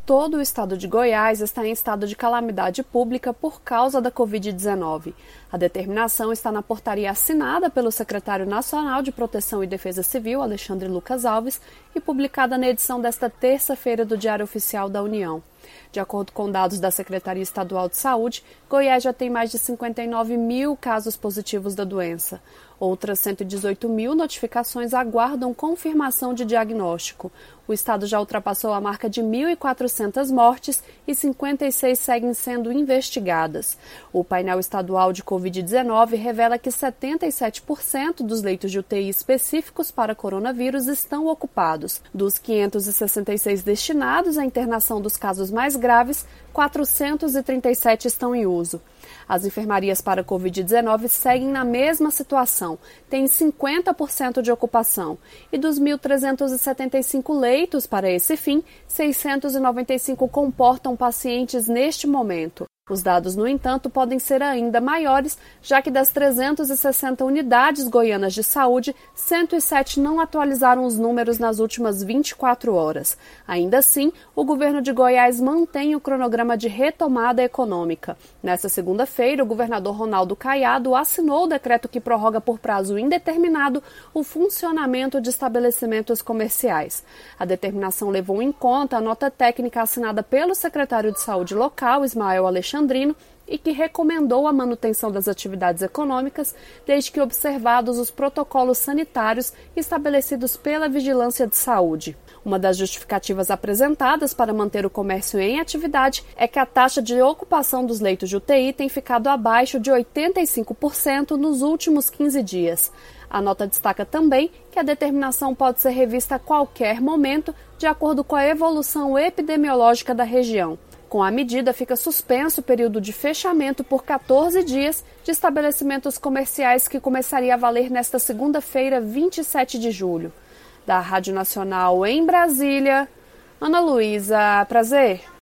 Todo o estado de Goiás está em estado de calamidade pública por causa da Covid-19. A determinação está na portaria assinada pelo secretário nacional de Proteção e Defesa Civil, Alexandre Lucas Alves, e publicada na edição desta terça-feira do Diário Oficial da União. De acordo com dados da Secretaria Estadual de Saúde, Goiás já tem mais de 59 mil casos positivos da doença. Outras 118 mil notificações aguardam confirmação de diagnóstico. O estado já ultrapassou a marca de 1.400 mortes e 56 seguem sendo investigadas. O painel estadual de Covid-19 revela que 77% dos leitos de UTI específicos para coronavírus estão ocupados. Dos 566 destinados à internação dos casos mais graves, 437 estão em uso. As enfermarias para Covid-19 seguem na mesma situação, têm 50% de ocupação. E dos 1.375 leitos para esse fim, 695 comportam pacientes neste momento. Os dados, no entanto, podem ser ainda maiores, já que das 360 unidades goianas de saúde, 107 não atualizaram os números nas últimas 24 horas. Ainda assim, o governo de Goiás mantém o cronograma de retomada econômica. Nesta segunda-feira, o governador Ronaldo Caiado assinou o decreto que prorroga por prazo indeterminado o funcionamento de estabelecimentos comerciais. A determinação levou em conta a nota técnica assinada pelo secretário de Saúde local, Ismael Alexandrino, e que recomendou a manutenção das atividades econômicas, desde que observados os protocolos sanitários estabelecidos pela Vigilância de Saúde. Uma das justificativas apresentadas para manter o comércio em atividade é que a taxa de ocupação dos leitos de UTI tem ficado abaixo de 85% nos últimos 15 dias. A nota destaca também que a determinação pode ser revista a qualquer momento, de acordo com a evolução epidemiológica da região. Com a medida, fica suspenso o período de fechamento por 14 dias de estabelecimentos comerciais que começaria a valer nesta segunda-feira, 27 de julho. Da Rádio Nacional em Brasília, Ana Luísa Prazer.